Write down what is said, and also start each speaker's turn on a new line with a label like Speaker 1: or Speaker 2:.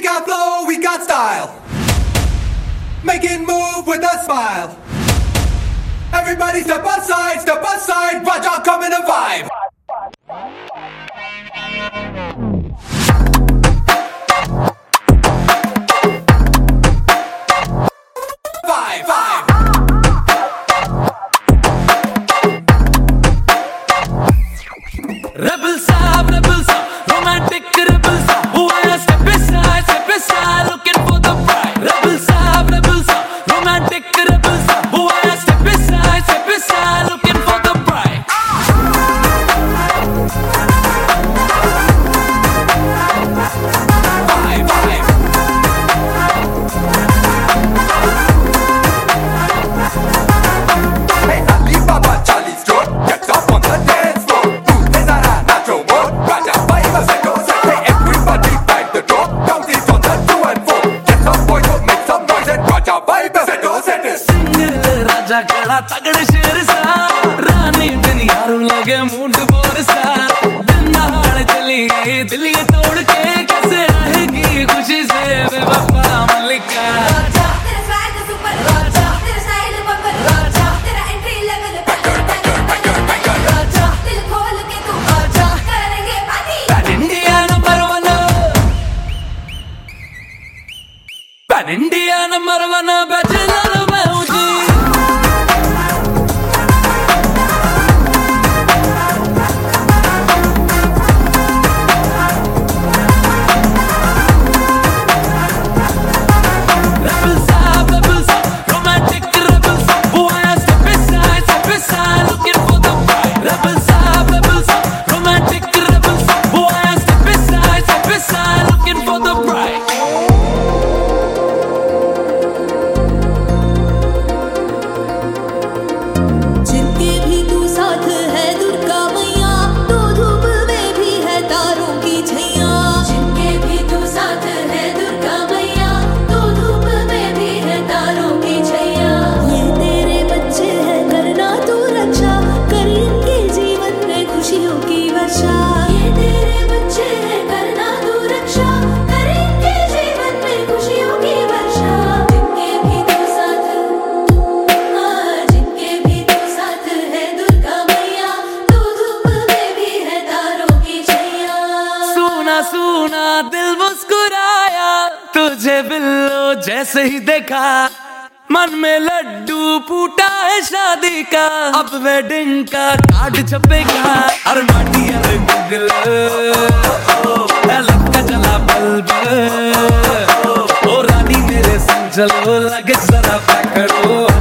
Speaker 1: got flow, we got style. Making move with a smile. Everybody step aside, watch out, come in a vibe.
Speaker 2: Rebel sound, romantic rebel sound. Who are step aside, looking for the bride. Rebel sound, romantic rebel sound. Who are step aside, looking for the bride.
Speaker 1: Hey, Ali Baba, Charlie Strode, get up on the dance floor. Hey, everybody fight the door. Count it on the 2 and 4. Get some boys up, make some noise and Raja vibe. Set it.
Speaker 2: Single Raja kala tagde sher sa. Rani din yaru lage mood bor sa. Din naal chali gayi dil ye tod ke kaise rahegi khushi se bevapa Malika. Raja
Speaker 3: तेरा swag super Raja तेरा style bumper Raja तेरा entry level Raja दिल खोल के तू Raja करेंगे party
Speaker 2: Pan India number 1. Pan India number 1 bachelor मैं हूँ जी. Rebel sound, romantic rebel sound. Who are step aside, looking for the bride. Rebel sound, romantic rebel sound. Who are step aside, looking for the bride.
Speaker 3: जिनके भी तू साथ है दुर्गा मैया तो धूप में भी है तारों की छैया जिनके भी तू साथ है दुर्गा मैया तो धूप में भी है तारों की छैया ये तेरे बच्चे हैं करना तू रक्षा कर इनके जीवन में खुशियों की वर्षा ये तेरे बच्चे हैं करना तू रक्षा कर इनके जीवन में खुशियों की वर्षा जिनके भी तू साथ जिनके भी तू साथ है दुर्गा मैया तू धूप में भी है तारों की छैया
Speaker 2: सुना सुना दिल मुस्कुराया तुझे बिल्लो जैसे ही देखा मन में लड्डू फूटा है शादी का अब वेडिंग का कार्ड छपेगा और माटी गूगल लगता चला बल्ब ओ रानी मेरे संग चलो लगे जरा पैक करो